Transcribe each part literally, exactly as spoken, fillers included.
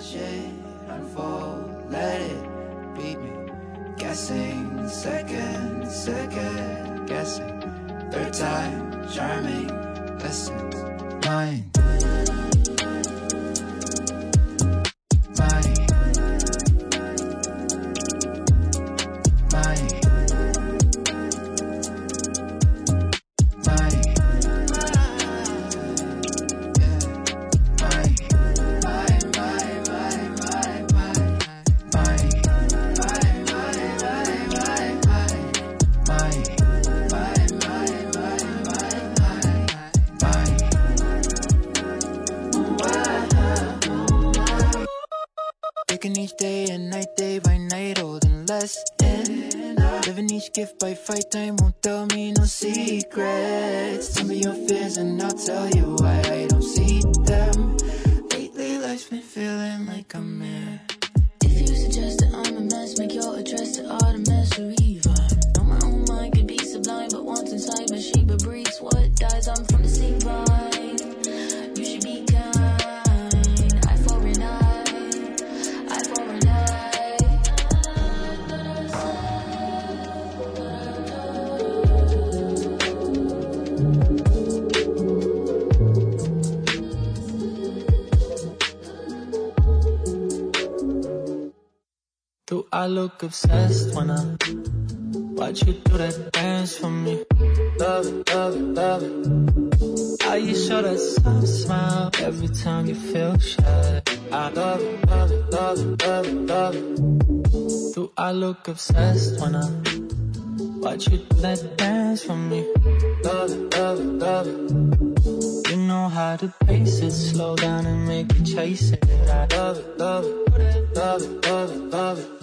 watch it unfold, let it beat me. Guessing, second, second guessing. Third time, charming, lessons, mine. Mine. Mine. Taking each day and night, day by night, holding less in. Living each gift by fight time, won't tell me no secrets. Tell me your fears and I'll tell you why I don't see them. Lately life's been feeling like a mirror. If you suggest that I'm a mess, make your address to Artemis or Eva. Know my own mind could be sublime, but once inside my Sheba breeds what dies. I'm from the sea vine. You should be kind. Eye for an eye. Eye for an eye. Do I look obsessed when I watch you do that dance for me? Love it, love it, love it. How you show that soft smile every time you feel shy. I love it, love it, love it, love it, love it. Do I look obsessed when I watch you do that dance for me? Love it, love it, love it. You know how to pace it, slow down and make it chase it. I love it, love it, love it, love it, love it.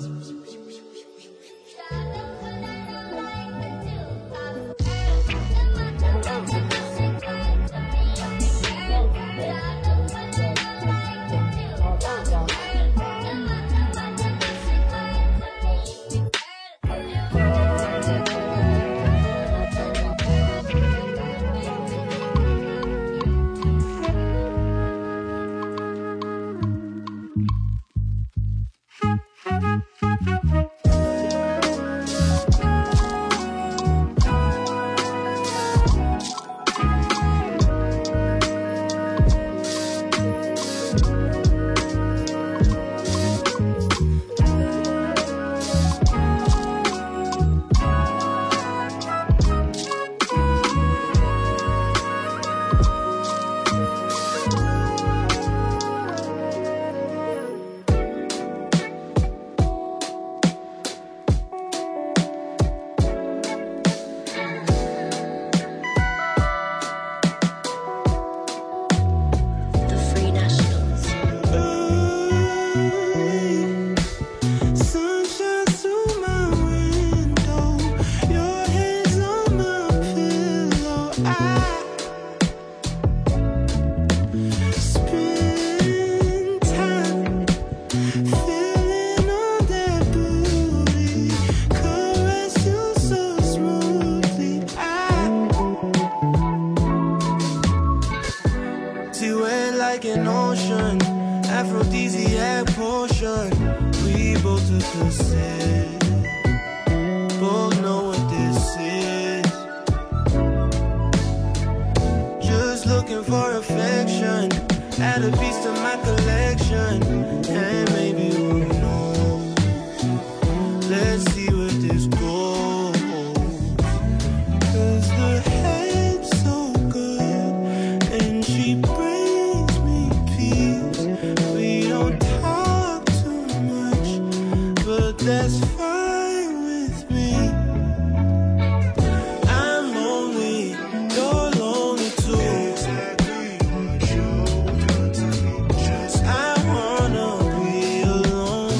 I wanna be alone.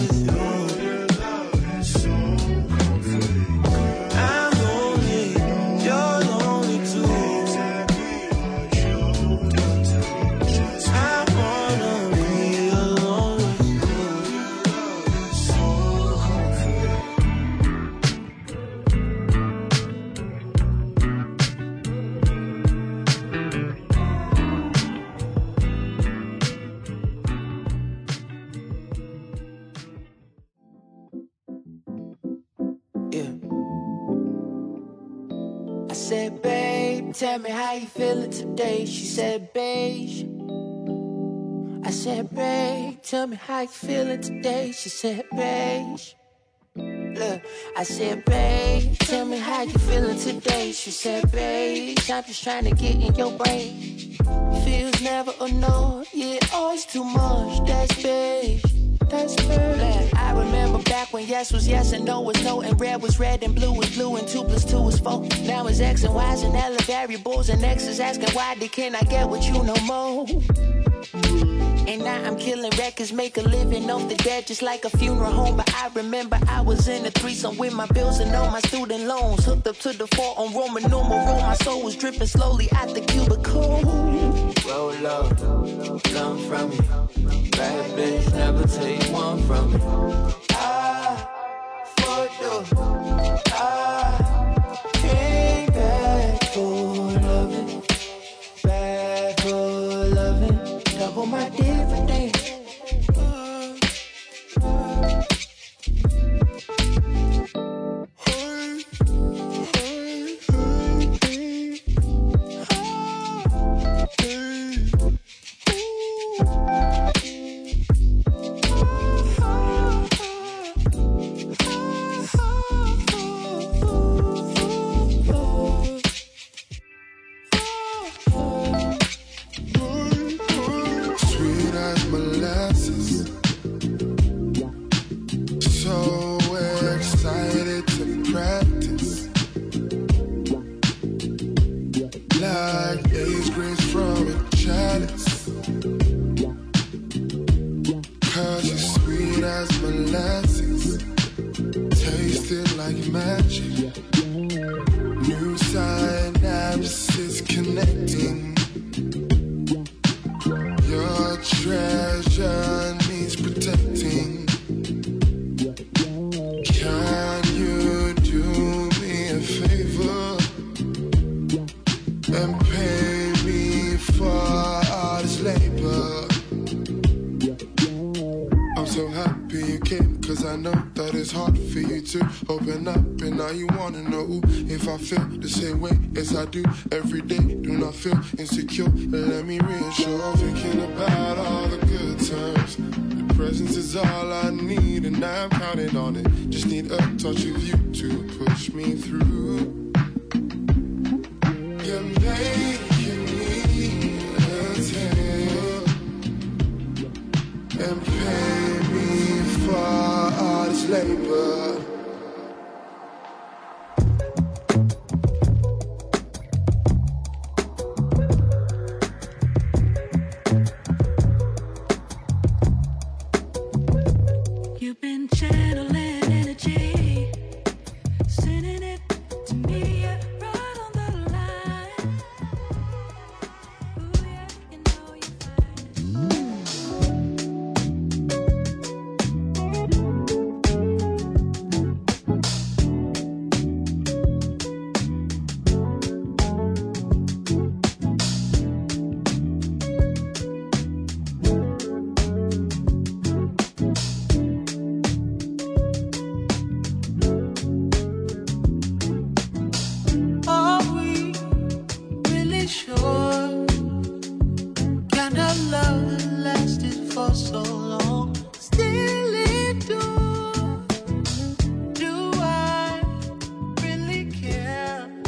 said, babe, tell me how you feeling today. She said, beige. I said, babe, tell me how you feeling today. She said, beige. Look, I said, babe, tell me how you feeling today. She said, beige, I'm just trying to get in your brain. Feels never or no, yeah, always too much. That's beige. That's beige. I remember back when yes was yes and no was no, and red was red and blue was blue and two plus two was four. Now it's X and Y's and L variables, and X is asking why they can I get with you no more. And now I'm killing records, make a living off the dead just like a funeral home. But I remember I was in a threesome with my bills and all my student loans. Hooked up to the floor on Roman numeral. My soul was dripping slowly out the cubicle. Roll up, come from me. Bad bitch, never take one from me. I fucked up. I came back for loving. Back for loving. Double my dividend. I do every day, do not feel insecure. Let me reassure, thinking about all the good times. Your presence is all I need, and I'm counting on it. Just need a touch of you to push me through. You're making me a tale and pay me for all this labor.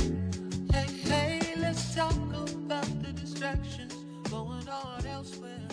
Going on elsewhere.